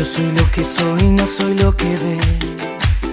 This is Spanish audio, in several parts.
Yo soy lo que soy, no soy lo que ves.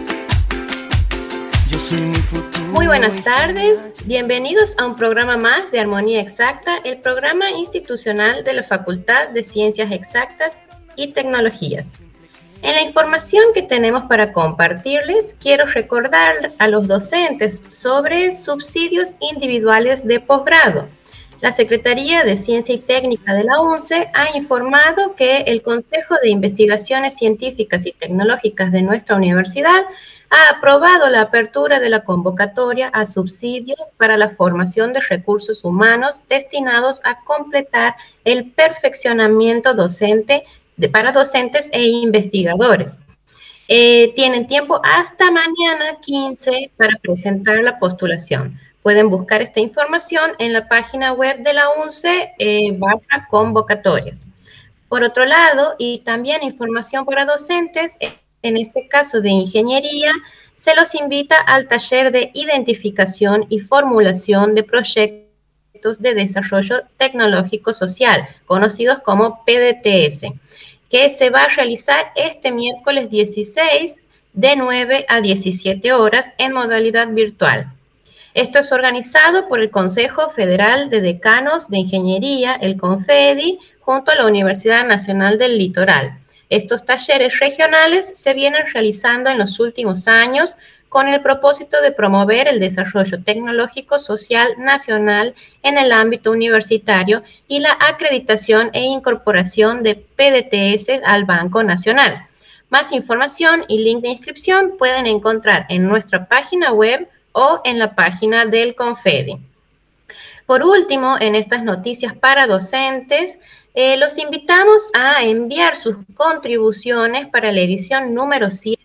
Yo soy mi futuro. Muy buenas tardes, bienvenidos a un programa más de Armonía Exacta, el programa institucional de la Facultad de Ciencias Exactas y Tecnologías. En la información que tenemos para compartirles, quiero recordar a los docentes sobre subsidios individuales de posgrado. La Secretaría de Ciencia y Técnica de la UNCE ha informado que el Consejo de Investigaciones Científicas y Tecnológicas de nuestra universidad ha aprobado la apertura de la convocatoria a subsidios para la formación de recursos humanos destinados a completar el perfeccionamiento docente para docentes e investigadores. Tienen tiempo hasta mañana 15 para presentar la postulación. Pueden buscar esta información en la página web de la UNCE /convocatorias. Por otro lado, y también información para docentes, en este caso de ingeniería, se los invita al taller de identificación y formulación de proyectos de desarrollo tecnológico social, conocidos como PDTS, que se va a realizar este miércoles 16 de 9 a 17 horas en modalidad virtual. Esto es organizado por el Consejo Federal de Decanos de Ingeniería, el CONFEDI, junto a la Universidad Nacional del Litoral. Estos talleres regionales se vienen realizando en los últimos años con el propósito de promover el desarrollo tecnológico social nacional en el ámbito universitario y la acreditación e incorporación de PDTS al Banco Nacional. Más información y link de inscripción pueden encontrar en nuestra página web o en la página del CONFEDI. Por último, en estas noticias para docentes, los invitamos a enviar sus contribuciones para la edición número 7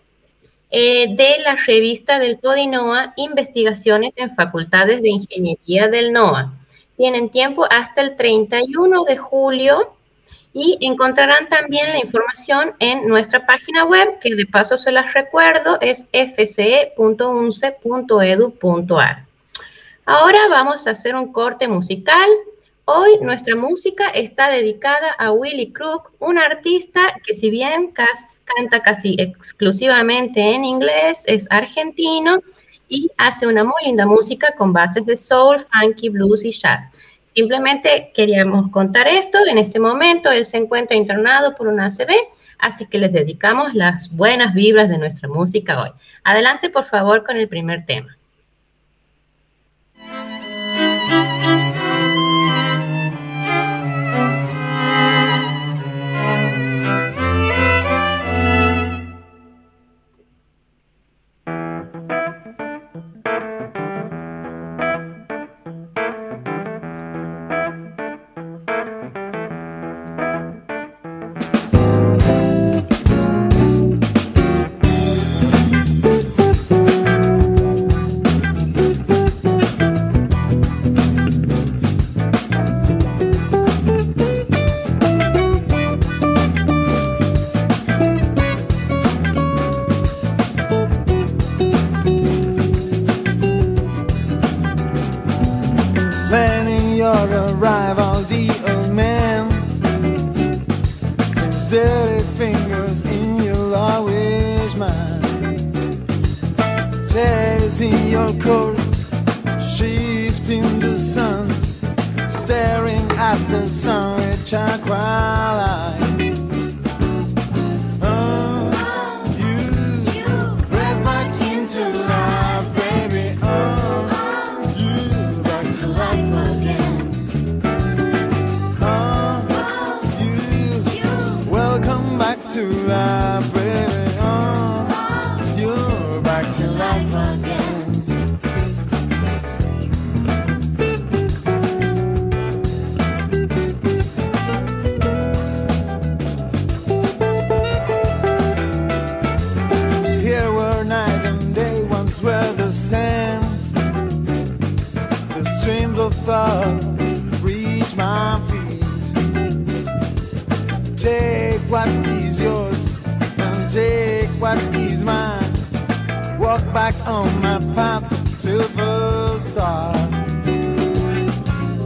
de la revista del CODINOA, Investigaciones en Facultades de Ingeniería del NOA. Tienen tiempo hasta el 31 de julio y encontrarán también la información en nuestra página web, que de paso se las recuerdo, es fce.unce.edu.ar. Ahora vamos a hacer un corte musical. Hoy nuestra música está dedicada a Willy Crook, un artista que si bien canta casi exclusivamente en inglés, es argentino y hace una muy linda música con bases de soul, funky, blues y jazz. Simplemente queríamos contar esto. En este momento él se encuentra internado por una ACV, así que les dedicamos las buenas vibras de nuestra música hoy. Adelante, por favor, con el primer tema.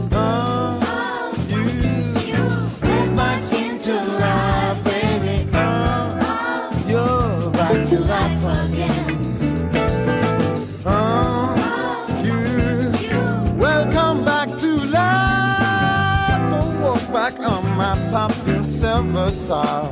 Back into life, baby. silver star.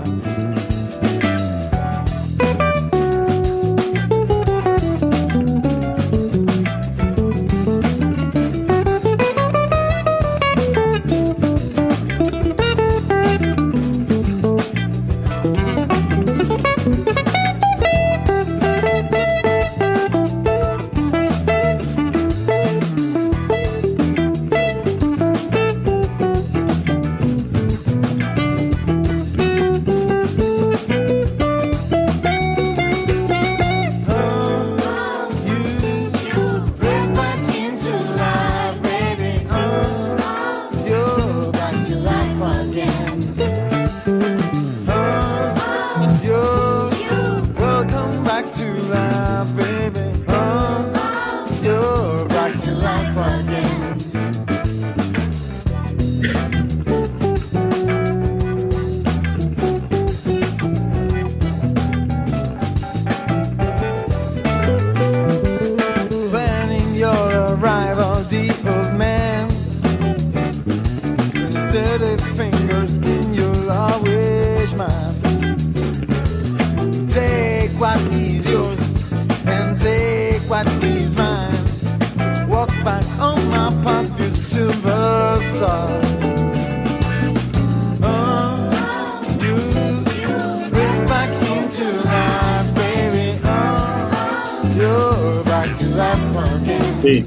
Sí.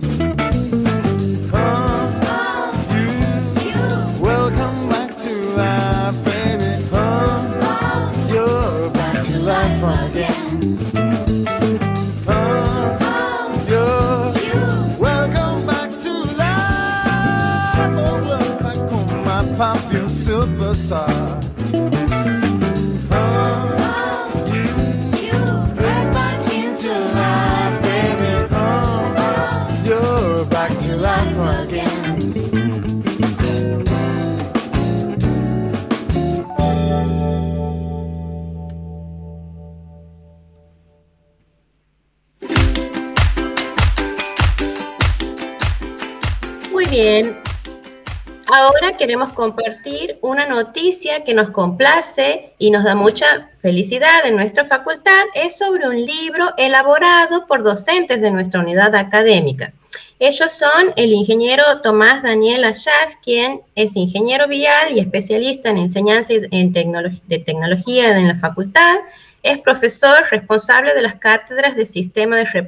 Muy bien, ahora queremos compartir una noticia que nos complace y nos da mucha felicidad en nuestra facultad. Es sobre un libro elaborado por docentes de nuestra unidad académica. Ellos son el ingeniero Tomás Daniel Ayash, quien es ingeniero vial y especialista en enseñanza de tecnología en la facultad. Es profesor responsable de las cátedras de Sistemas de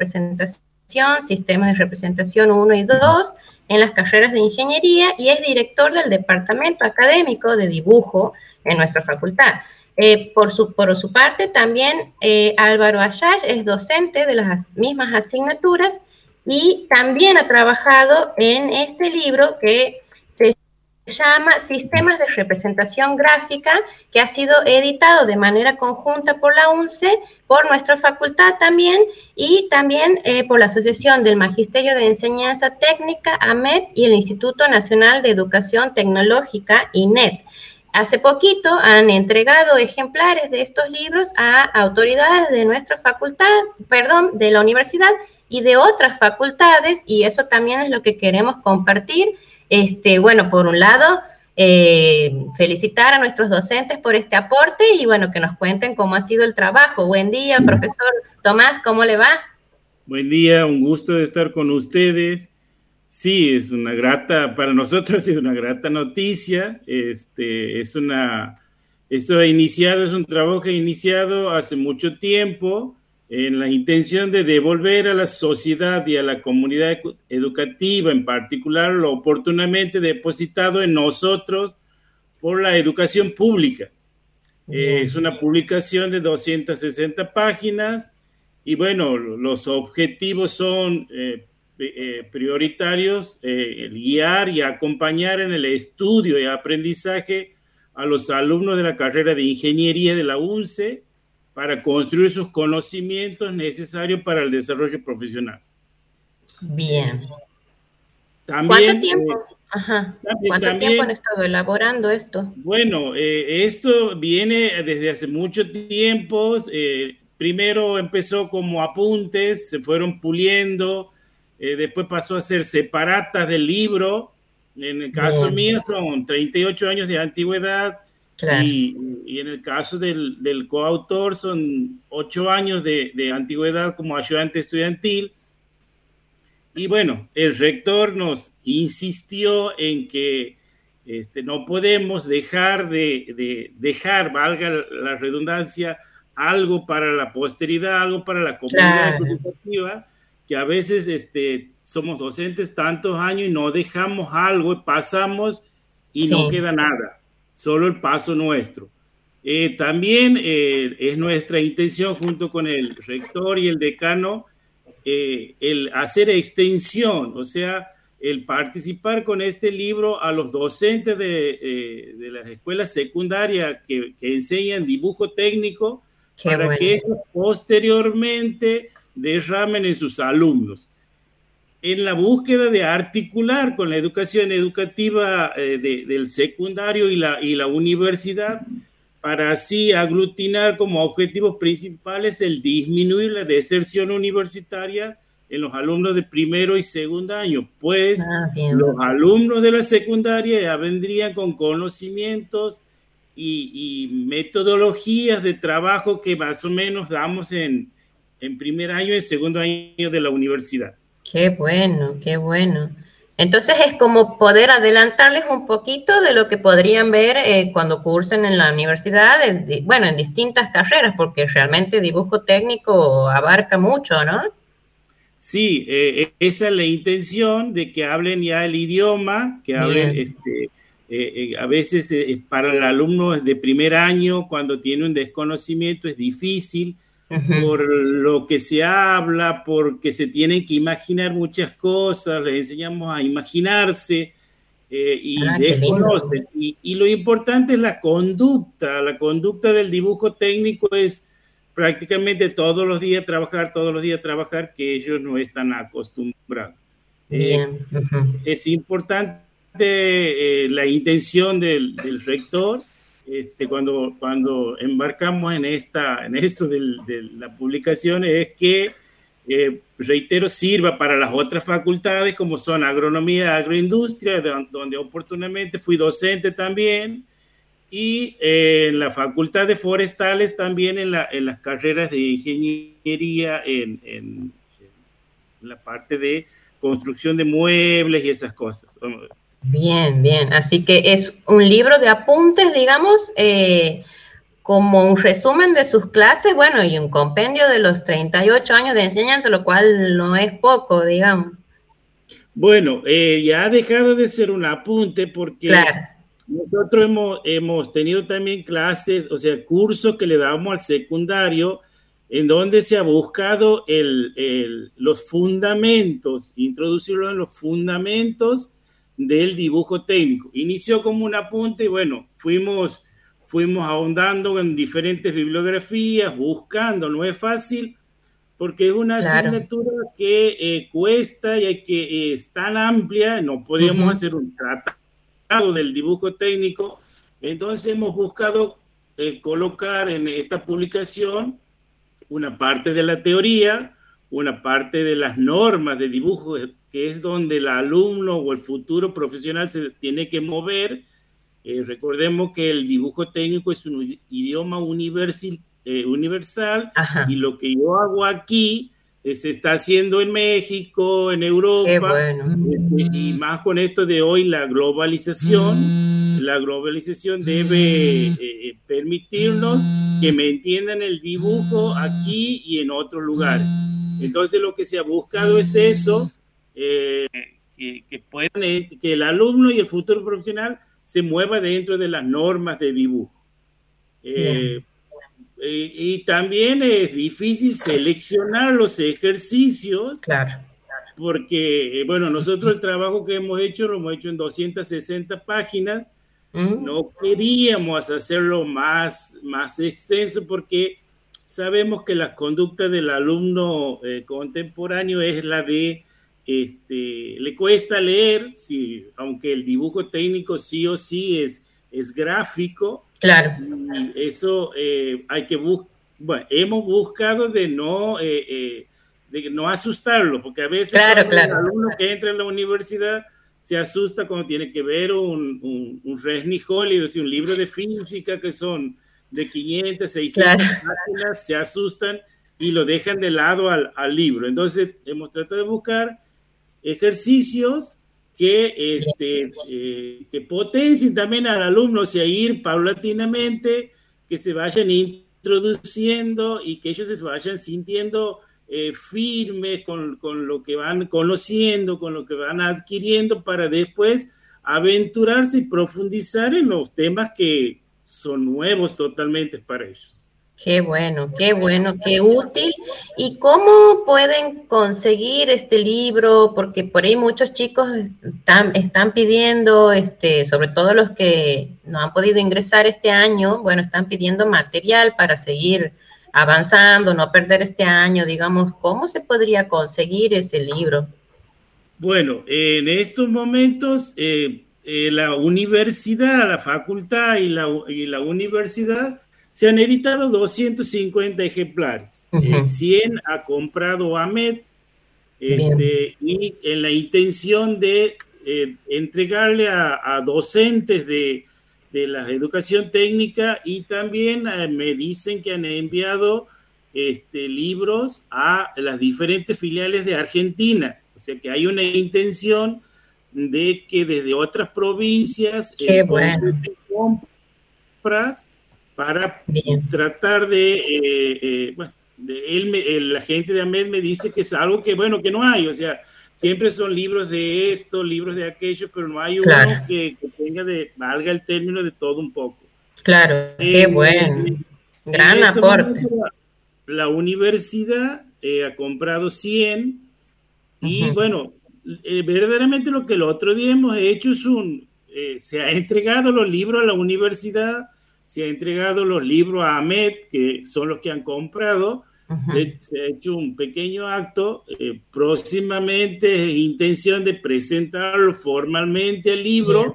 Representación 1 y 2 en las carreras de ingeniería y es director del departamento académico de dibujo en nuestra facultad. Por su parte, también Álvaro Ayash es docente de las mismas asignaturas y también ha trabajado en este libro que se llama Sistemas de Representación Gráfica, que ha sido editado de manera conjunta por la UNCE, por nuestra facultad también, y también por la Asociación del Magisterio de Enseñanza Técnica, AMET, y el Instituto Nacional de Educación Tecnológica, INET. Hace poquito han entregado ejemplares de estos libros a autoridades de nuestra facultad, de la universidad y de otras facultades, y eso también es lo que queremos compartir. Bueno, por un lado, felicitar a nuestros docentes por este aporte y bueno, que nos cuenten cómo ha sido el trabajo. Buen día, profesor Tomás, ¿cómo le va? Buen día, un gusto de estar con ustedes. Sí, para nosotros es una grata noticia. Es un trabajo que ha iniciado hace mucho tiempo en la intención de devolver a la sociedad y a la comunidad educativa en particular lo oportunamente depositado en nosotros por la educación pública. Es una publicación de 260 páginas y bueno, los objetivos son prioritarios, guiar y acompañar en el estudio y aprendizaje a los alumnos de la carrera de ingeniería de la UNCE para construir sus conocimientos necesarios para el desarrollo profesional. Bien. También, ¿Cuánto tiempo han estado elaborando esto? Bueno, esto viene desde hace mucho tiempo. Primero empezó como apuntes, se fueron puliendo, después pasó a ser separatas del libro. En el caso mío son 38 años de antigüedad. Claro. Y en el caso del coautor son 8 años de antigüedad como ayudante estudiantil. Y bueno, el rector nos insistió en que no podemos dejar dejar, valga la redundancia, algo para la posteridad, algo para la comunidad Claro. educativa, que a veces somos docentes tantos años y no dejamos algo, pasamos y no Sí. queda nada, solo el paso nuestro. También es nuestra intención, junto con el rector y el decano, el hacer extensión, o sea, el participar con este libro a los docentes de las escuelas secundarias que enseñan dibujo técnico, Qué para bueno. que ellos posteriormente derramen en sus alumnos. En la búsqueda de articular con la educación educativa del secundario y la universidad, para así aglutinar como objetivos principales el disminuir la deserción universitaria en los alumnos de primero y segundo año, pues los Bien. alumnos de la secundaria ya vendrían con conocimientos y metodologías de trabajo que más o menos damos en primer año y segundo año de la universidad. Qué bueno, qué bueno. Entonces es como poder adelantarles un poquito de lo que podrían ver cuando cursen en la universidad, bueno, en distintas carreras, porque realmente dibujo técnico abarca mucho, ¿no? Sí, esa es la intención, de que hablen ya el idioma, que hablen, Bien. a veces para el alumno de primer año, cuando tiene un desconocimiento, es difícil por lo que se habla, porque se tienen que imaginar muchas cosas, les enseñamos a imaginarse y Qué lindo. desconocen. Y lo importante es la conducta del dibujo técnico es prácticamente todos los días trabajar, que ellos no están acostumbrados. Bien. Es importante la intención del rector. Cuando embarcamos en esto de la publicación, es que, reitero, sirva para las otras facultades, como son agronomía, agroindustria, donde oportunamente fui docente también, y en la facultad de forestales también, en las carreras de ingeniería, en la parte de construcción de muebles y esas cosas. Bien, bien. Así que es un libro de apuntes, digamos, como un resumen de sus clases, bueno, y un compendio de los 38 años de enseñanza, lo cual no es poco, digamos. Bueno, ya ha dejado de ser un apunte, porque Claro. nosotros hemos tenido también clases, o sea, cursos que le damos al secundario, en donde se ha buscado los fundamentos, introducirlo en los fundamentos del dibujo técnico. Inició como un apunte y bueno, fuimos ahondando en diferentes bibliografías, buscando, no es fácil, porque es una asignatura que cuesta y que es tan amplia, no podíamos hacer un tratado del dibujo técnico. Entonces hemos buscado colocar en esta publicación una parte de la teoría, una parte de las normas de dibujo, que es donde el alumno o el futuro profesional se tiene que mover. Recordemos que el dibujo técnico es un idioma universal, y lo que yo hago aquí se está haciendo en México, en Europa. Qué bueno. Y más con esto de hoy, la globalización. La globalización debe permitirnos que me entiendan el dibujo aquí y en otros lugares. Entonces lo que se ha buscado es eso, que el alumno y el futuro profesional se mueva dentro de las normas de dibujo. Y también es difícil seleccionar los ejercicios. Claro. Porque, bueno, nosotros el trabajo que hemos hecho lo hemos hecho en 260 páginas. No queríamos hacerlo más extenso, porque sabemos que la conducta del alumno contemporáneo es la de le cuesta leer, sí, aunque el dibujo técnico sí o sí es gráfico. Claro. Y eso hay que buscar. Hemos buscado de no asustarlo, porque a veces el alumno que entra en la universidad se asusta cuando tiene que ver un Resnick Hollywood, es decir, un libro de física que son de 500, 600 páginas, se asustan y lo dejan de lado al libro. Entonces, hemos tratado de buscar ejercicios que potencien también al alumno, o sea, ir paulatinamente, que se vayan introduciendo y que ellos se vayan sintiendo firmes con lo que van conociendo, con lo que van adquiriendo, para después aventurarse y profundizar en los temas que son nuevos totalmente para ellos. Qué bueno, qué útil. ¿Y cómo pueden conseguir este libro? Porque por ahí muchos chicos están pidiendo, sobre todo los que no han podido ingresar este año, bueno, están pidiendo material para seguir avanzando, no perder este año, digamos. ¿Cómo se podría conseguir ese libro? Bueno, en estos momentos la universidad, la facultad y la universidad se han editado 250 ejemplares. 100 ha comprado AMED, y en la intención de entregarle a docentes de la educación técnica, y también me dicen que han enviado libros a las diferentes filiales de Argentina. O sea que hay una intención de que desde otras provincias compras para tratar de, la gente de AMED me dice que es algo que, bueno, que no hay, o sea, siempre son libros de esto, libros de aquello, pero no hay uno que tenga valga el término, de todo un poco. Claro, qué bueno, gran aporte. La universidad ha comprado 100 y bueno, verdaderamente lo que el otro día hemos hecho es se ha entregado los libros a la universidad, se ha entregado los libros a AMED, que son los que han comprado. Se ha hecho un pequeño acto. Próximamente es intención de presentarlo formalmente el libro.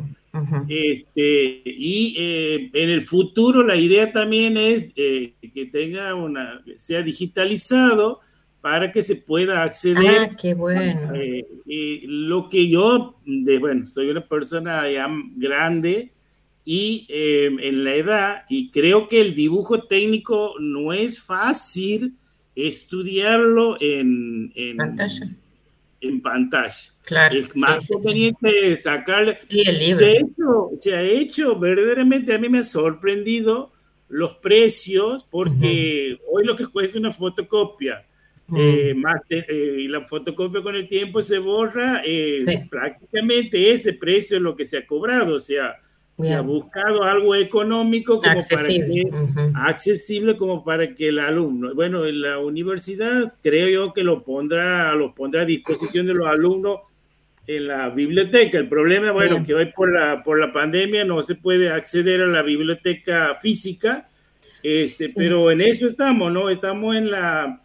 Y en el futuro la idea también es que sea digitalizado para que se pueda acceder. Qué bueno. Lo que yo, soy una persona ya grande y en la edad, y creo que el dibujo técnico no es fácil estudiarlo en pantalla. Claro, es más conveniente sacarle. el libro. Se ha hecho verdaderamente, a mí me ha sorprendido los precios, porque hoy lo que cuesta una fotocopia, y la fotocopia con el tiempo se borra, prácticamente ese precio es lo que se ha cobrado. O sea, se ha buscado algo económico como accesible como para que el alumno, bueno, en la universidad creo yo que lo pondrá a disposición de los alumnos en la biblioteca. El problema, que hoy por la pandemia no se puede acceder a la biblioteca física, pero en eso estamos, ¿no? Estamos en la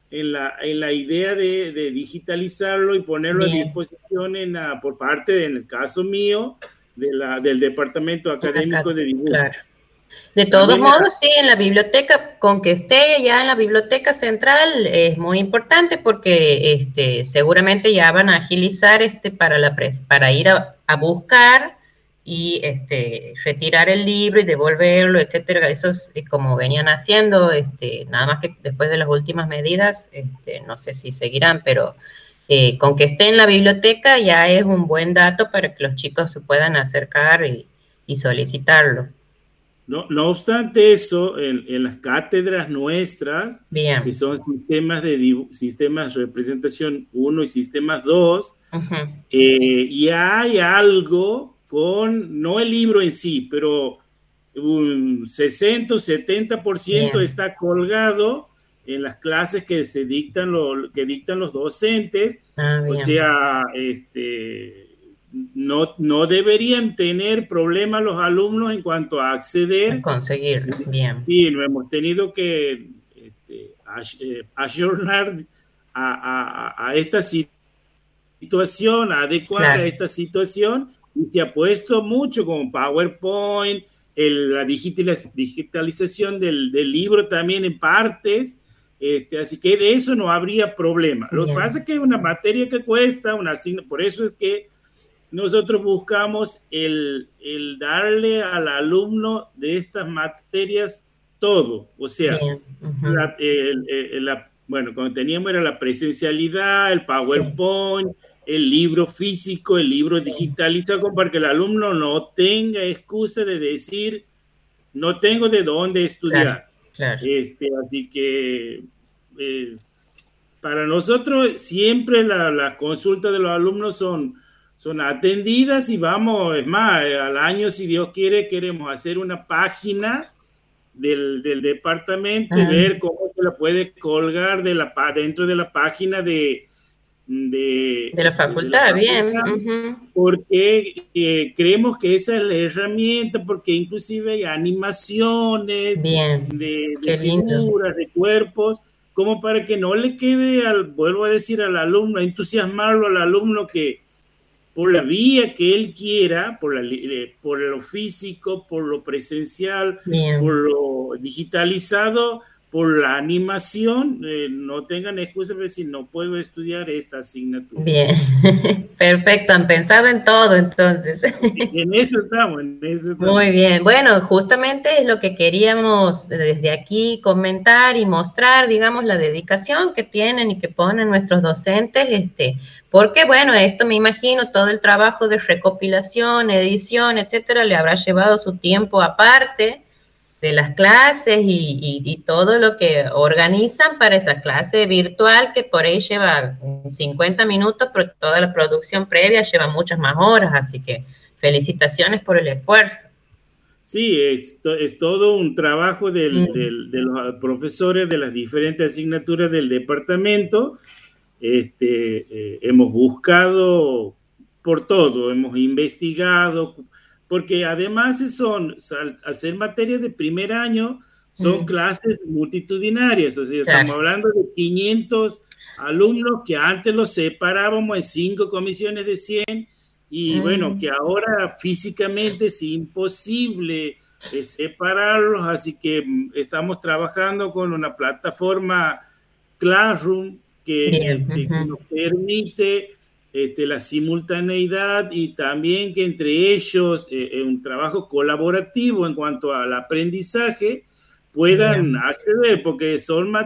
idea de digitalizarlo y ponerlo a disposición por parte, en el caso mío, del departamento académico de dibujo. Claro. De todos modos, sí, en la biblioteca, con que esté ya en la biblioteca central, es muy importante, porque seguramente ya van a agilizar para ir a buscar y retirar el libro y devolverlo, etcétera. Eso es como venían haciendo, nada más que después de las últimas medidas, no sé si seguirán, pero con que esté en la biblioteca ya es un buen dato para que los chicos se puedan acercar y solicitarlo. No obstante eso, en las cátedras nuestras, que son sistemas de representación 1 y sistemas 2, ya hay algo no el libro en sí, pero un 60 o 70% está colgado en las clases que dictan los docentes. O sea, no deberían tener problemas los alumnos en cuanto a acceder. A conseguir, bien. Sí, no hemos tenido que ayornar a esta situación, adecuar a esta situación, y se ha puesto mucho con PowerPoint, la digitalización del libro también en partes. Así que de eso no habría problema. Lo que pasa es que es una materia que cuesta, por eso es que nosotros buscamos el darle al alumno de estas materias todo, o sea, bueno, cuando teníamos era la presencialidad, el PowerPoint, el libro físico, el libro digitalizado, para que el alumno no tenga excusa de decir, no tengo de dónde estudiar. Claro. Así que para nosotros siempre las consultas de los alumnos son atendidas y vamos, es más, al año, si Dios quiere, queremos hacer una página del departamento y ver cómo se la puede colgar dentro de la página de la facultad, bien. Porque creemos que esa es la herramienta, porque inclusive hay animaciones de figuras, de cuerpos, como para que no le quede, vuelvo a decir, al alumno, entusiasmarlo al alumno que por la vía que él quiera, por lo físico, por lo presencial, por lo digitalizado, por la animación, no tengan excusa de decir, no puedo estudiar esta asignatura. Bien, perfecto, han pensado en todo entonces. En eso estamos. Muy bien, bueno, justamente es lo que queríamos desde aquí comentar y mostrar, digamos, la dedicación que tienen y que ponen nuestros docentes, porque, bueno, esto me imagino, todo el trabajo de recopilación, edición, etcétera, le habrá llevado su tiempo aparte de las clases y todo lo que organizan para esa clase virtual, que por ahí lleva 50 minutos, pero toda la producción previa lleva muchas más horas, así que felicitaciones por el esfuerzo. Sí, es todo un trabajo de los profesores de las diferentes asignaturas del departamento. Hemos buscado por todo, hemos investigado, porque además al ser materias de primer año, son clases multitudinarias, o sea, estamos hablando de 500 alumnos que antes los separábamos en 5 comisiones de 100, y bueno, que ahora físicamente es imposible separarlos, así que estamos trabajando con una plataforma Classroom que nos permite la simultaneidad y también que entre ellos un trabajo colaborativo en cuanto al aprendizaje puedan acceder, porque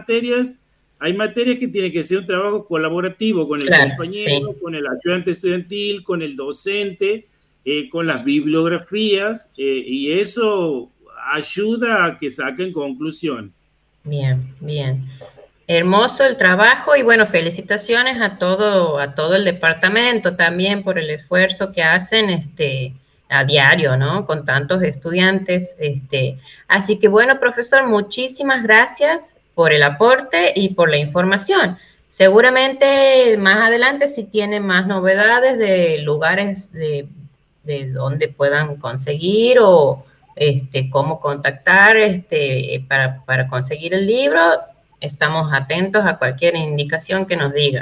hay materias que tienen que ser un trabajo colaborativo con el compañero, con el ayudante estudiantil, con el docente, con las bibliografías, y eso ayuda a que saquen conclusiones. Bien, bien. Hermoso el trabajo y bueno, felicitaciones a todo el departamento también por el esfuerzo que hacen a diario, ¿no? Con tantos estudiantes. Así que bueno, profesor, muchísimas gracias por el aporte y por la información. Seguramente más adelante si tienen más novedades de lugares de donde puedan conseguir o cómo contactar para conseguir el libro. Estamos atentos a cualquier indicación que nos diga.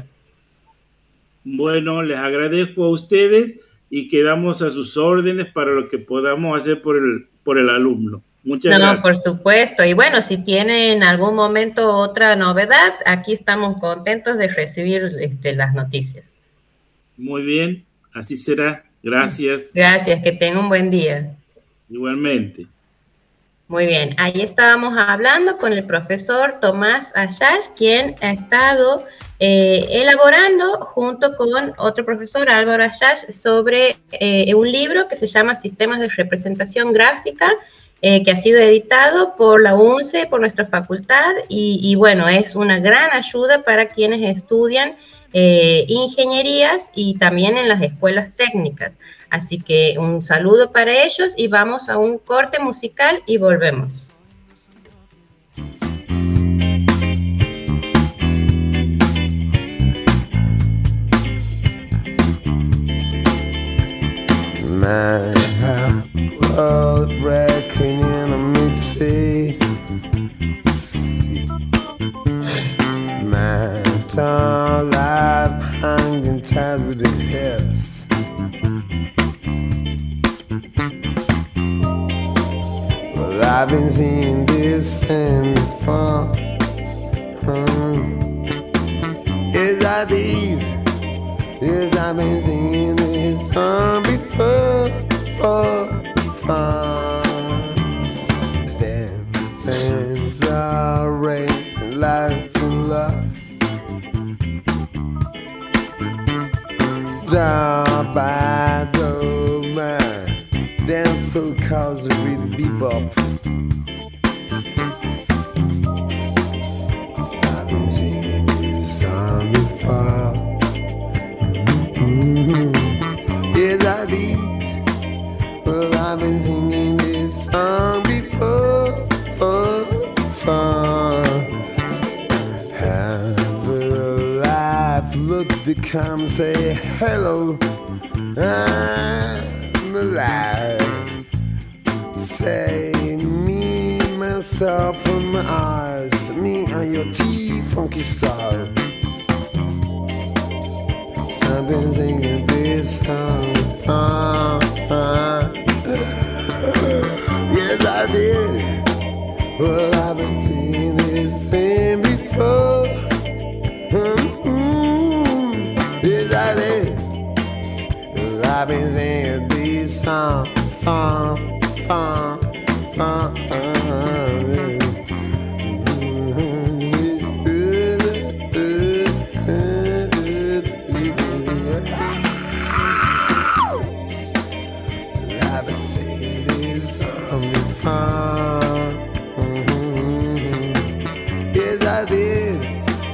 Bueno, les agradezco a ustedes y quedamos a sus órdenes para lo que podamos hacer por el alumno. Muchas gracias. Por supuesto. Y bueno, si tienen en algún momento otra novedad, aquí estamos contentos de recibir las noticias. Muy bien, así será. Gracias. Gracias, que tengan un buen día. Igualmente. Muy bien, ahí estábamos hablando con el profesor Tomás Ayash, quien ha estado elaborando junto con otro profesor, Álvaro Ayash, sobre un libro que se llama Sistemas de Representación Gráfica, que ha sido editado por la UNCE, por nuestra facultad, y bueno, es una gran ayuda para quienes estudian ingenierías y también en las escuelas técnicas. Así que un saludo para ellos y vamos a un corte musical y volvemos. My world wrecking in a mid-sea. My tall life hanging tight with the heads. Well, I've been seeing this thing before. Is that these Yes, I've been singing this song before, fun. Dancing, sorrows, and lights and love. Down by the man, dance so cause the rhythm bebop. I've been singing this song before. Yes, I did. Well, I've been singing this song before. Have a life, look to come say hello. I'm alive. Say me, myself, and my eyes. Me and your teeth, funky style. So I've been singing this song. Yes, I did. Well, I've been singing this thing before. Yes, I did. Well, I've been singing this song. Yes, I did.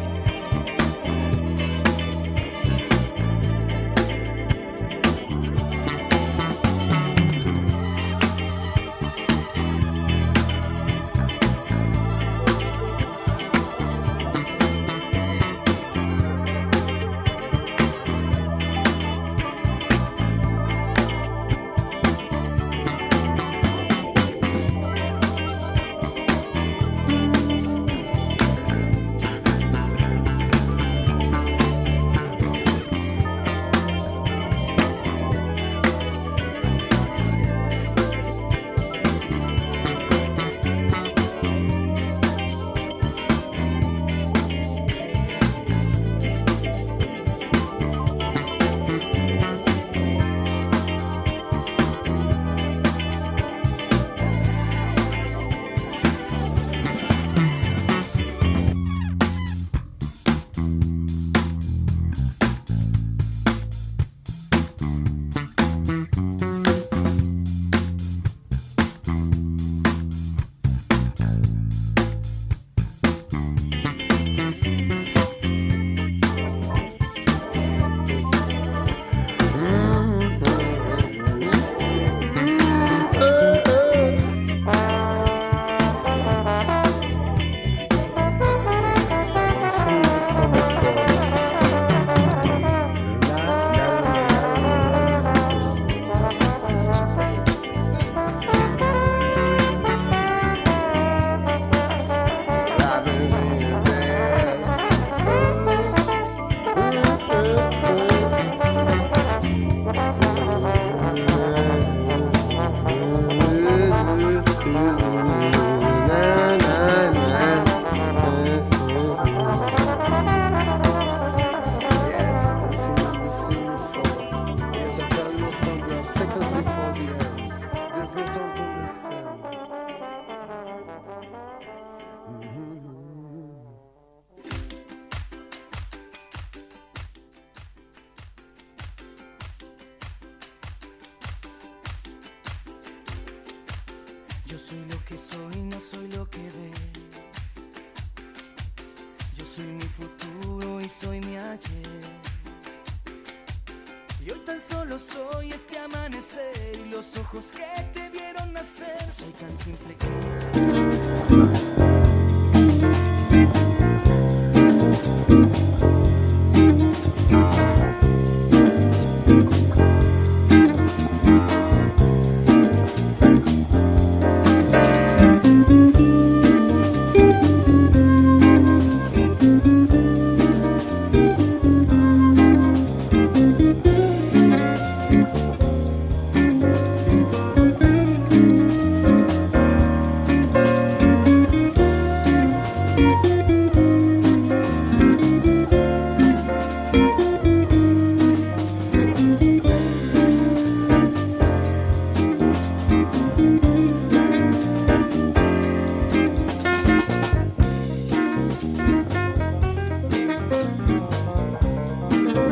Yo soy lo que soy, no soy lo que ves. Yo soy mi futuro y soy mi ayer. Y hoy tan solo soy este amanecer y los ojos que te vieron nacer. Soy tan simple que...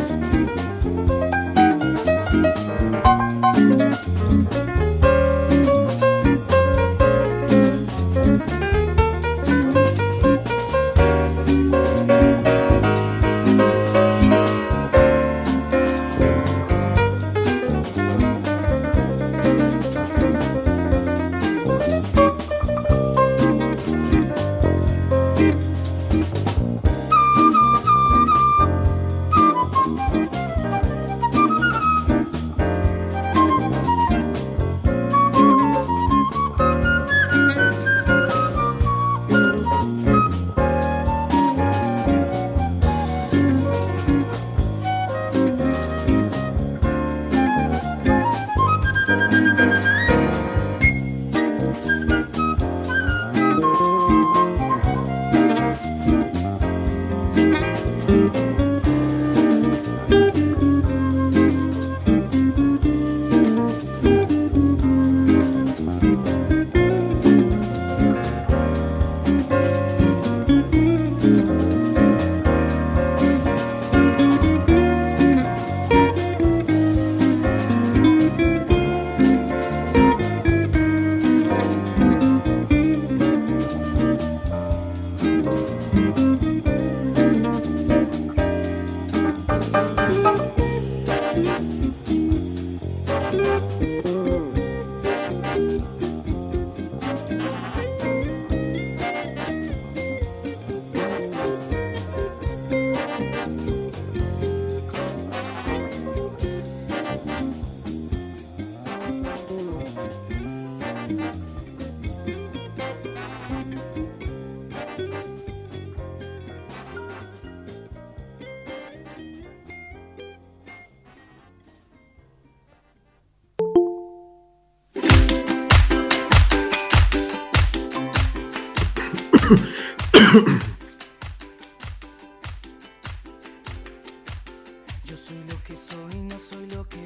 Yo soy lo que soy, no soy lo que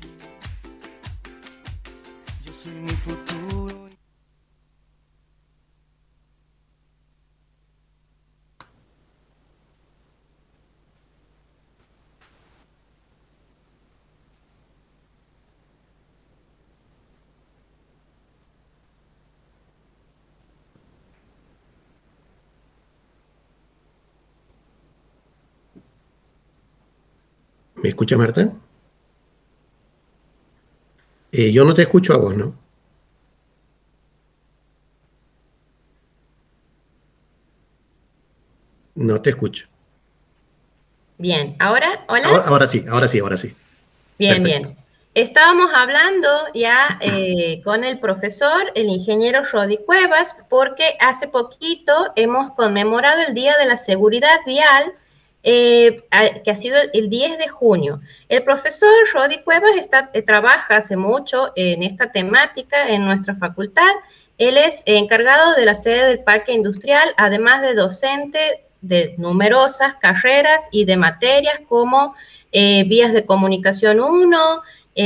ves. Yo soy mi futuro. ¿Me escucha, Marta? Yo no te escucho a vos, ¿no? No te escucho. Bien, ahora, hola. Ahora sí. Bien, Perfecto. bien. Estábamos hablando ya con el profesor, el ingeniero Rodi Cuevas, porque hace poquito hemos conmemorado el Día de la Seguridad Vial, que ha sido el 10 de junio. El profesor Rodi Cuevas trabaja hace mucho en esta temática en nuestra facultad. Él es encargado de la sede del Parque Industrial, además de docente de numerosas carreras y de materias como vías de comunicación 1,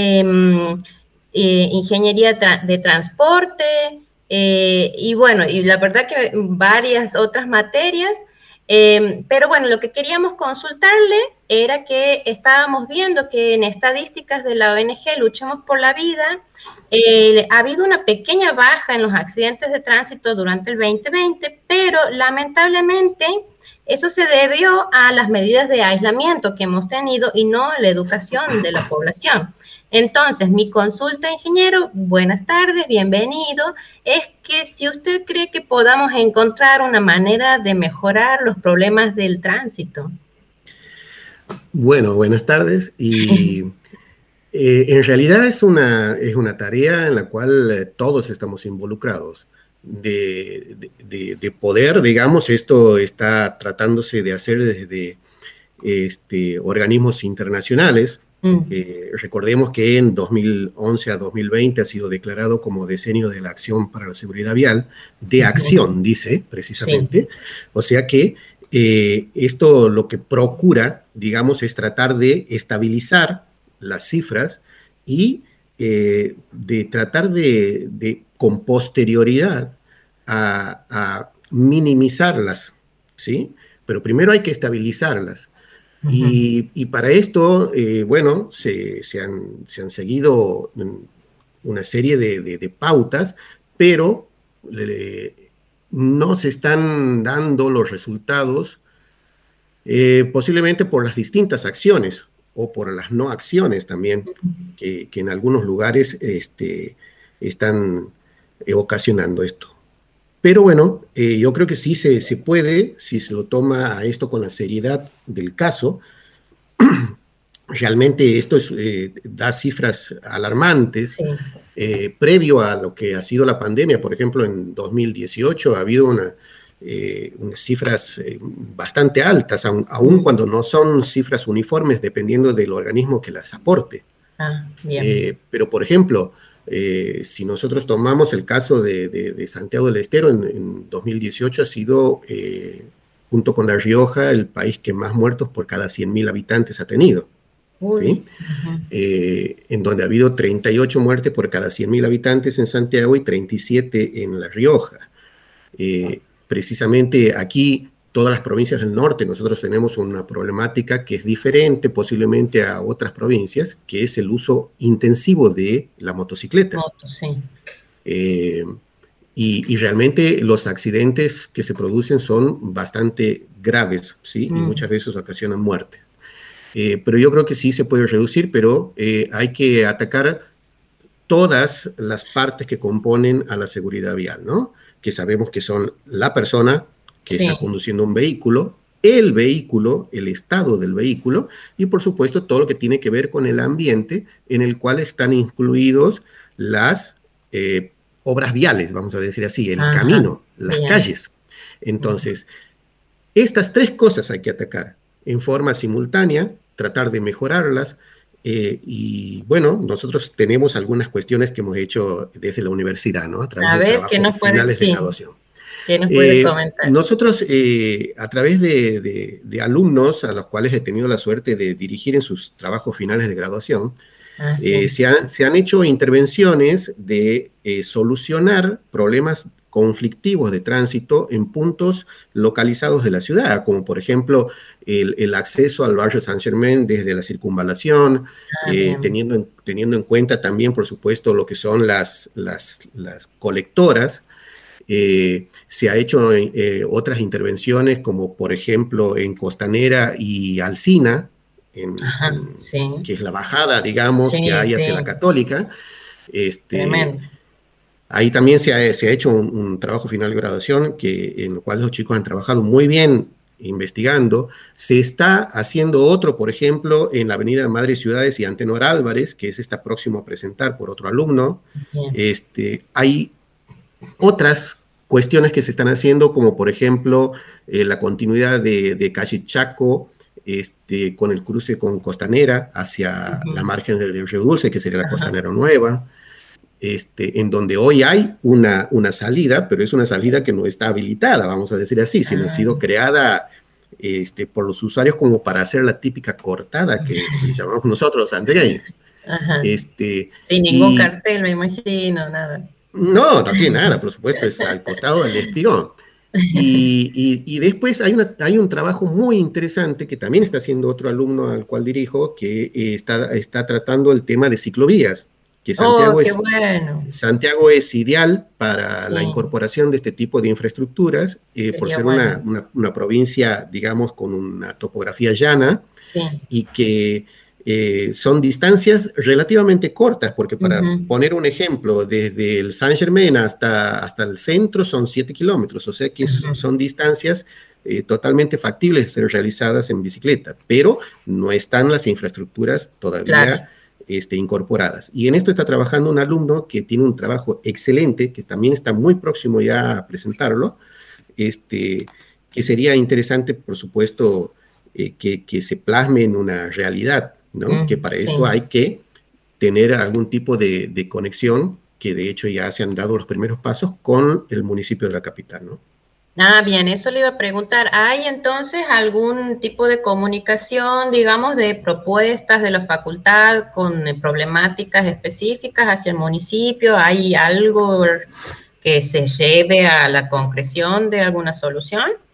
ingeniería de transporte, y bueno, y la verdad que varias otras materias. Pero bueno, lo que queríamos consultarle era que estábamos viendo que en estadísticas de la ONG Luchemos por la Vida ha habido una pequeña baja en los accidentes de tránsito durante el 2020, pero lamentablemente eso se debió a las medidas de aislamiento que hemos tenido y no a la educación de la población. Entonces, mi consulta, ingeniero, buenas tardes, bienvenido, es que si usted cree que podamos encontrar una manera de mejorar los problemas del tránsito. Bueno, buenas tardes. Y en realidad es una tarea en la cual todos estamos involucrados. De poder, digamos, esto está tratándose de hacer desde organismos internacionales. Recordemos que en 2011 a 2020 ha sido declarado como Decenio de la Acción para la Seguridad Vial, de acción, dice precisamente. Sí. O sea que esto lo que procura, digamos, es tratar de estabilizar las cifras y de tratar de con posterioridad a minimizarlas, ¿sí? Pero primero hay que estabilizarlas. Y para esto, bueno, se han seguido una serie de pautas, pero no se están dando los resultados, posiblemente por las distintas acciones o por las no acciones también, que en algunos lugares están ocasionando esto. Pero bueno, yo creo que sí se puede, si se lo toma a esto con la seriedad del caso. Realmente esto da cifras alarmantes. Sí. Previo a lo que ha sido la pandemia, por ejemplo, en 2018 ha habido unas cifras bastante altas, aun cuando no son cifras uniformes, dependiendo del organismo que las aporte. Bien. Pero, por ejemplo, si nosotros tomamos el caso de Santiago del Estero, en 2018 ha sido, junto con La Rioja, el país que más muertos por cada 100.000 habitantes ha tenido. ¿Sí? En donde ha habido 38 muertes por cada 100.000 habitantes en Santiago y 37 en La Rioja. Precisamente aquí, todas las provincias del norte, nosotros tenemos una problemática que es diferente posiblemente a otras provincias, que es el uso intensivo de la motocicleta. Sí. Y realmente los accidentes que se producen son bastante graves, ¿sí? Y muchas veces ocasionan muerte. Pero yo creo que sí se puede reducir, pero hay que atacar todas las partes que componen a la seguridad vial, ¿no? Que sabemos que son la persona que está conduciendo un vehículo, el estado del vehículo, y por supuesto todo lo que tiene que ver con el ambiente en el cual están incluidos las obras viales, vamos a decir así, el camino, las calles. Entonces, estas tres cosas hay que atacar en forma simultánea, tratar de mejorarlas, y bueno, nosotros tenemos algunas cuestiones que hemos hecho desde la universidad, ¿no? A través de trabajos finales de graduación. ¿Qué nos puede comentar? Nosotros, a través de alumnos a los cuales he tenido la suerte de dirigir en sus trabajos finales de graduación, se han hecho intervenciones de solucionar problemas conflictivos de tránsito en puntos localizados de la ciudad, como por ejemplo el acceso al barrio San Germán desde la circunvalación, teniendo en cuenta también, por supuesto, lo que son las colectoras. Se ha hecho otras intervenciones, como por ejemplo en Costanera y Alsina, que es la bajada, digamos, que hay hacia la Católica. Tremendo. Ahí también se ha hecho un trabajo final de graduación en el cual los chicos han trabajado muy bien investigando. Se está haciendo otro, por ejemplo, en la avenida Madre Ciudades y Antenor Álvarez, que está próximo a presentar por otro alumno. Hay otras cuestiones que se están haciendo, como por ejemplo la continuidad de calle Chaco, con el cruce con Costanera hacia la margen del Río Dulce, que sería la Costanera Nueva. En donde hoy hay una salida, pero es una salida que no está habilitada, vamos a decir así, sino ha sido creada por los usuarios como para hacer la típica cortada que llamamos nosotros los anteños. Sin ningún cartel, me imagino, nada. No tiene nada, por supuesto, es al costado del espigón. Y después hay un trabajo muy interesante que también está haciendo otro alumno al cual dirijo, que está tratando el tema de ciclovías. Que Santiago es ideal para la incorporación de este tipo de infraestructuras, por ser una provincia, digamos, con una topografía llana, y que son distancias relativamente cortas, porque para poner un ejemplo, desde el San Germán hasta el centro son 7 kilómetros, o sea que son distancias totalmente factibles de ser realizadas en bicicleta, pero no están las infraestructuras todavía incorporadas. Y en esto está trabajando un alumno que tiene un trabajo excelente, que también está muy próximo ya a presentarlo, que sería interesante, por supuesto, que se plasme en una realidad, ¿no? Que para esto hay que tener algún tipo de conexión, que de hecho ya se han dado los primeros pasos con el municipio de la capital, ¿no? Bien, eso le iba a preguntar. ¿Hay entonces algún tipo de comunicación, digamos, de propuestas de la facultad con problemáticas específicas hacia el municipio? ¿Hay algo que se lleve a la concreción de alguna solución?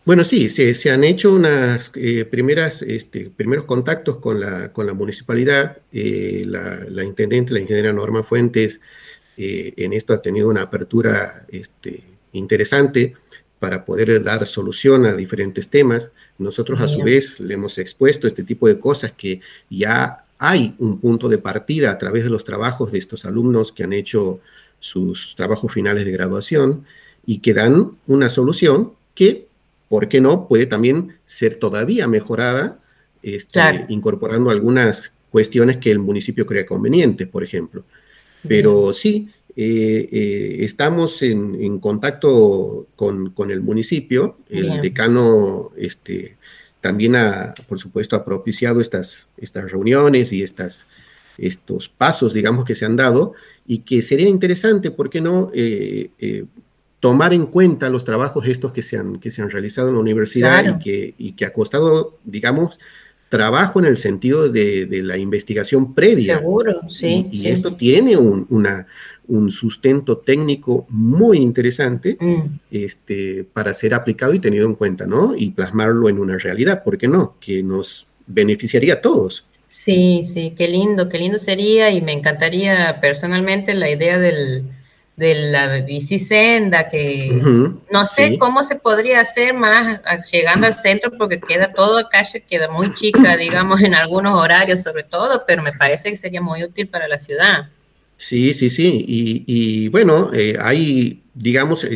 Bueno, sí, se han hecho unas primeros contactos con la municipalidad. La intendente, la ingeniera Norma Fuentes, en esto ha tenido una apertura interesante para poder dar solución a diferentes temas. Nosotros, a su vez, le hemos expuesto este tipo de cosas que ya hay un punto de partida a través de los trabajos de estos alumnos que han hecho sus trabajos finales de graduación y que dan una solución que, ¿por qué no?, puede también ser todavía mejorada, Claro. incorporando algunas cuestiones que el municipio crea convenientes, por ejemplo. Pero sí, estamos en contacto con el municipio. El decano también por supuesto, ha propiciado estas reuniones y estos pasos, digamos, que se han dado, y que sería interesante, ¿por qué no?, tomar en cuenta los trabajos estos que se han realizado en la universidad. Claro. y que ha costado, digamos, trabajo en el sentido de la investigación previa. Seguro, sí. Y esto tiene un sustento técnico muy interesante para ser aplicado y tenido en cuenta, ¿no? Y plasmarlo en una realidad, ¿por qué no? Que nos beneficiaría a todos. Sí, qué lindo sería, y me encantaría personalmente la idea de la bicisenda, que no sé cómo se podría hacer más llegando al centro, porque toda calle queda muy chica, digamos, en algunos horarios sobre todo, pero me parece que sería muy útil para la ciudad. Sí. Y bueno, hay, digamos,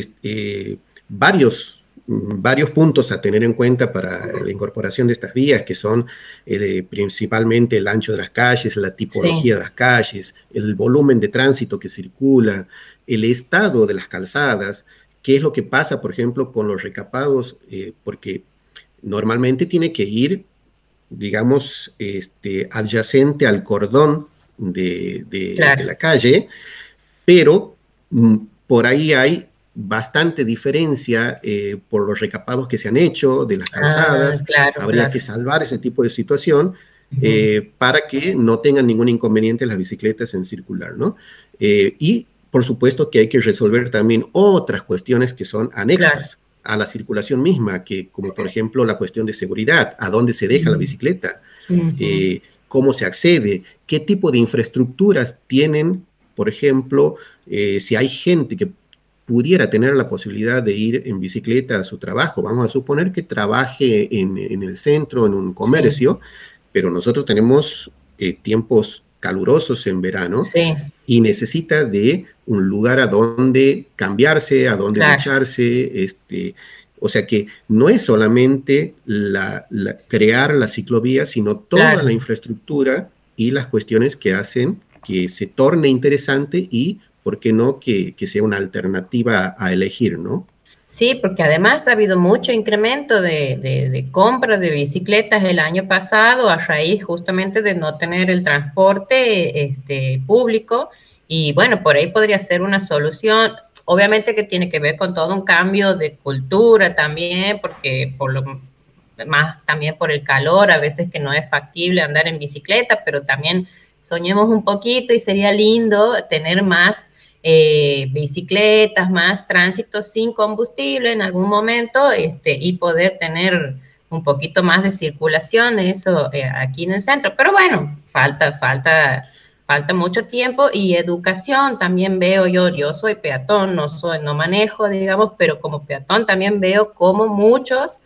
varios puntos a tener en cuenta para la incorporación de estas vías, que son principalmente el ancho de las calles, la tipología de las calles, el volumen de tránsito que circula, el estado de las calzadas, qué es lo que pasa, por ejemplo, con los recapados, porque normalmente tiene que ir, digamos, adyacente al cordón de la calle, pero por ahí hay bastante diferencia por los recapados que se han hecho de las calzadas. Habría que salvar ese tipo de situación para que no tengan ningún inconveniente las bicicletas en circular, ¿no? Y por supuesto que hay que resolver también otras cuestiones que son anexas a la circulación misma, que como por ejemplo la cuestión de seguridad, a dónde se deja la bicicleta, cómo se accede, qué tipo de infraestructuras tienen, por ejemplo, si hay gente que pudiera tener la posibilidad de ir en bicicleta a su trabajo. Vamos a suponer que trabaje en el centro, en un comercio, pero nosotros tenemos tiempos calurosos en verano y necesita de un lugar a donde cambiarse, a donde ducharse. O sea que no es solamente crear la ciclovía, sino toda la infraestructura y las cuestiones que hacen que se torne interesante y, ¿por qué no?, que sea una alternativa a elegir, ¿no? Sí, porque además ha habido mucho incremento de compra de bicicletas el año pasado a raíz justamente de no tener el transporte público, y bueno, por ahí podría ser una solución. Obviamente que tiene que ver con todo un cambio de cultura también, porque más también por el calor, a veces que no es factible andar en bicicleta, pero también soñemos un poquito y sería lindo tener más bicicletas, más tránsito sin combustible en algún momento, y poder tener un poquito más de circulación, eso aquí en el centro. Pero bueno, falta mucho tiempo, y educación también veo yo soy peatón, no manejo, digamos, pero como peatón también veo como muchos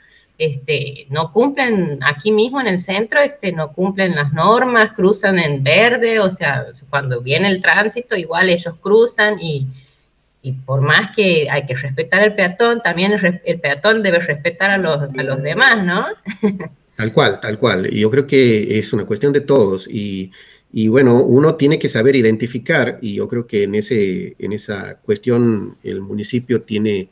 no cumplen aquí mismo en el centro, no cumplen las normas, cruzan en verde, o sea, cuando viene el tránsito igual ellos cruzan, y por más que hay que respetar al peatón, también el peatón debe respetar a los demás, ¿no? Tal cual. Y yo creo que es una cuestión de todos, y bueno, uno tiene que saber identificar, y yo creo que en esa cuestión el municipio tiene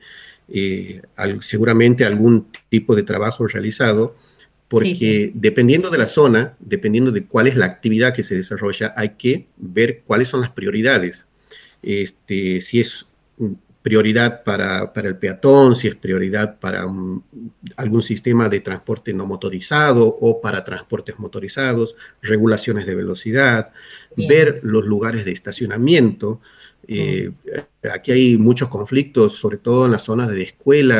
seguramente algún tipo de trabajo realizado, porque dependiendo de la zona, dependiendo de cuál es la actividad que se desarrolla, hay que ver cuáles son las prioridades. Si es prioridad para el peatón, si es prioridad para algún sistema de transporte no motorizado o para transportes motorizados, regulaciones de velocidad, ver los lugares de estacionamiento. Aquí hay muchos conflictos, sobre todo en las zonas de escuelas,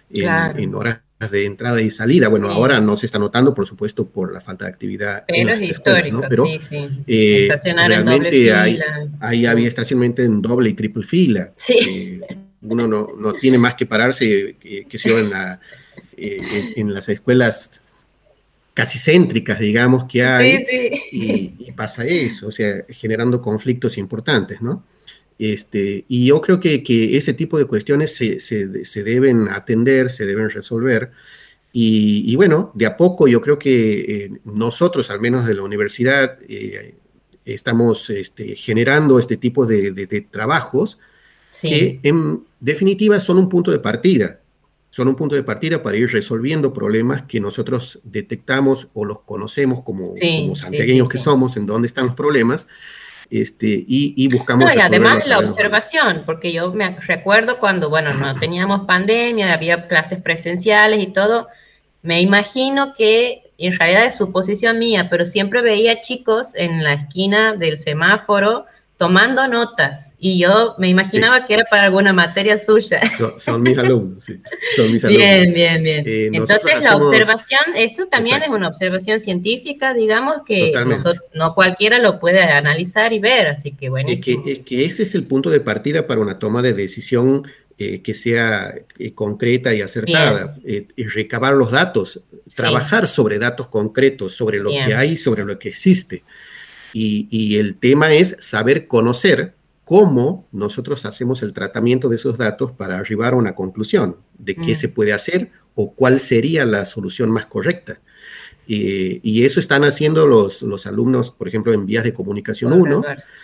en horas de entrada y salida. Bueno, ahora no se está notando, por supuesto, por la falta de actividad en las escuelas, ¿no? Pero estacionar en doble fila. Había estacionamiento en doble y triple fila. Sí. Uno no tiene más que pararse, que sea en las escuelas casi céntricas, digamos, que hay, y pasa eso, o sea, generando conflictos importantes, ¿no? Y yo creo que ese tipo de cuestiones se deben atender, se deben resolver, y bueno, de a poco yo creo que nosotros, al menos de la universidad, estamos generando este tipo de trabajos que en definitiva son un punto de partida. Son un punto de partida para ir resolviendo problemas que nosotros detectamos o los conocemos como santiagueños que somos, en dónde están los problemas, y buscamos resolverlos. Y además la observación, porque yo me recuerdo cuando, bueno, no teníamos pandemia, había clases presenciales y todo, me imagino que en realidad es suposición mía, pero siempre veía chicos en la esquina del semáforo tomando notas, y yo me imaginaba que era para alguna materia suya. Son mis alumnos, sí. Son mis alumnos. Bien. Entonces la observación, esto también es una observación científica, digamos, que no cualquiera lo puede analizar y ver, así que buenísimo. Es que ese es el punto de partida para una toma de decisión que sea concreta y acertada, recabar los datos, trabajar sobre datos concretos, sobre lo que hay, sobre lo que existe. Y el tema es saber conocer cómo nosotros hacemos el tratamiento de esos datos para arribar a una conclusión de qué se puede hacer o cuál sería la solución más correcta. Y eso están haciendo los alumnos, por ejemplo, en vías de comunicación 1,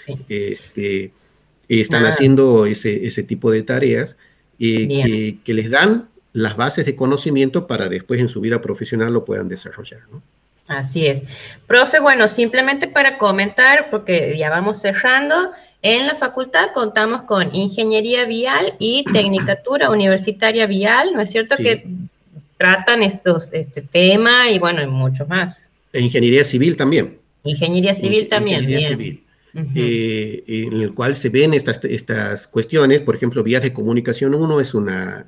están haciendo ese tipo de tareas que les dan las bases de conocimiento para después en su vida profesional lo puedan desarrollar, ¿no? Así es. Profe, bueno, simplemente para comentar, porque ya vamos cerrando, en la facultad contamos con Ingeniería Vial y Tecnicatura Universitaria Vial, ¿no es cierto? Que tratan este tema y bueno, y mucho más. E Ingeniería Civil también. Ingeniería Civil también, Ingeniería Civil. En el cual se ven estas cuestiones, por ejemplo, Vías de Comunicación 1 es una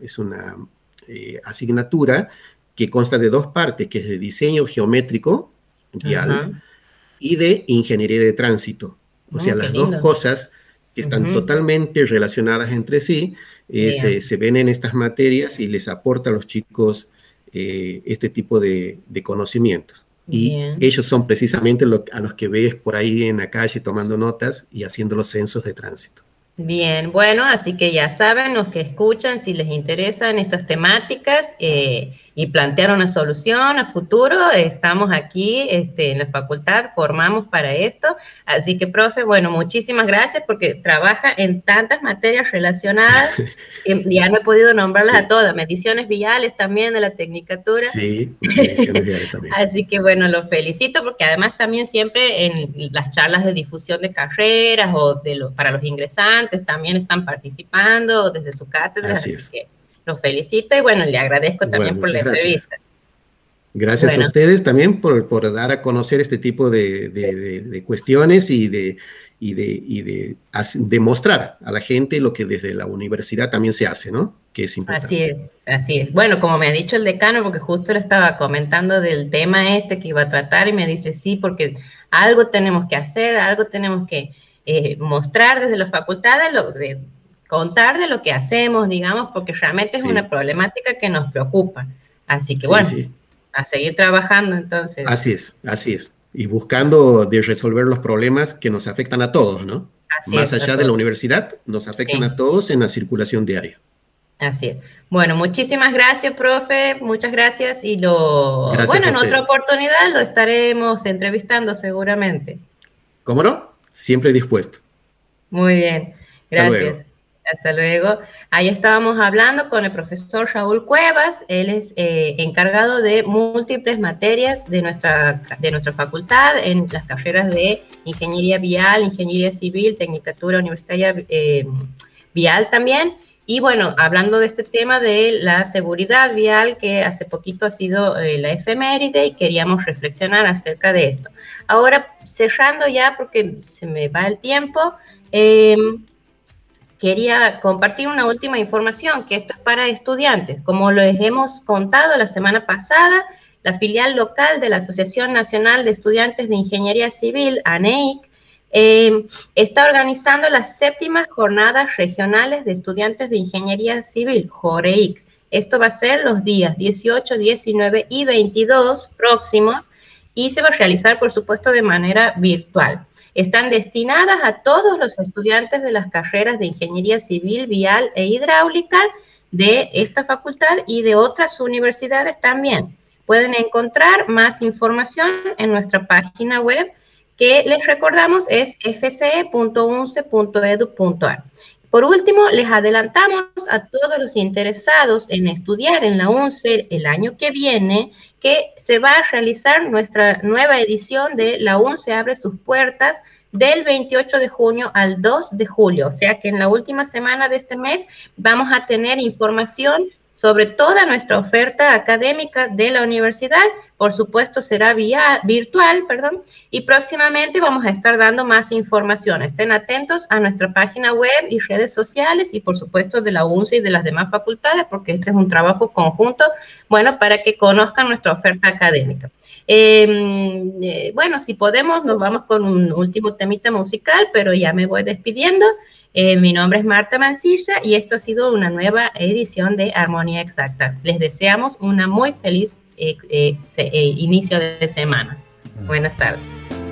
asignatura que consta de dos partes, que es de diseño geométrico vial y de ingeniería de tránsito. O sea, las dos cosas que están totalmente relacionadas entre sí, se ven en estas materias y les aporta a los chicos este tipo de conocimientos. Y ellos son precisamente a los que ves por ahí en la calle tomando notas y haciendo los censos de tránsito. Bien, bueno, así que ya saben, los que escuchan, si les interesan estas temáticas y plantear una solución a futuro, estamos aquí en la facultad, formamos para esto. Así que, profe, bueno, muchísimas gracias porque trabaja en tantas materias relacionadas que ya no he podido nombrarlas a todas. Mediciones viales también de la Tecnicatura. Sí, mediciones viales también. Así que, bueno, los felicito porque además también siempre en las charlas de difusión de carreras o para los ingresantes, también están participando desde su cátedra, así que los felicito y bueno, le agradezco también por la entrevista. Gracias a ustedes también por dar a conocer este tipo de cuestiones y de demostrar a la gente lo que desde la universidad también se hace, ¿no? Que es importante. Así es. Bueno, como me ha dicho el decano, porque justo le estaba comentando del tema que iba a tratar y me dice sí, porque algo tenemos que hacer, algo tenemos que mostrar desde la facultad, contar de lo que hacemos, digamos, porque realmente es una problemática que nos preocupa. Así que a seguir trabajando entonces. Así es. Y buscando de resolver los problemas que nos afectan a todos, ¿no? Más allá de la universidad, nos afectan a todos en la circulación diaria. Así es. Bueno, muchísimas gracias, profe, muchas gracias y en otra oportunidad lo estaremos entrevistando seguramente. ¿Cómo no? Siempre dispuesto. Muy bien, gracias. Hasta luego. Ahí estábamos hablando con el profesor Raúl Cuevas. Él es encargado de múltiples materias de nuestra facultad en las carreras de Ingeniería Vial, Ingeniería Civil, Tecnicatura Universitaria Vial también. Y bueno, hablando de este tema de la seguridad vial, que hace poquito ha sido la efeméride y queríamos reflexionar acerca de esto. Ahora, cerrando ya porque se me va el tiempo, quería compartir una última información, que esto es para estudiantes. Como les hemos contado la semana pasada, la filial local de la Asociación Nacional de Estudiantes de Ingeniería Civil, ANEIC, está organizando las 7ª Jornadas Regionales de Estudiantes de Ingeniería Civil, JOREIC. Esto va a ser los días 18, 19 y 22 próximos y se va a realizar, por supuesto, de manera virtual. Están destinadas a todos los estudiantes de las carreras de Ingeniería Civil, Vial e Hidráulica de esta facultad y de otras universidades también. Pueden encontrar más información en nuestra página web, que les recordamos es fce.unce.edu.ar. Por último, les adelantamos a todos los interesados en estudiar en la UNCE el año que viene que se va a realizar nuestra nueva edición de La UNCE Abre Sus Puertas del 28 de junio al 2 de julio. O sea que en la última semana de este mes vamos a tener información sobre toda nuestra oferta académica de la universidad. Por supuesto, será virtual, y próximamente vamos a estar dando más información. Estén atentos a nuestra página web y redes sociales y, por supuesto, de la UNCE y de las demás facultades, porque este es un trabajo conjunto, para que conozcan nuestra oferta académica. Si podemos, nos vamos con un último temita musical, pero ya me voy despidiendo. Mi nombre es Marta Mancilla y esto ha sido una nueva edición de Armonía Exacta. Les deseamos una muy feliz inicio de semana. Buenas tardes.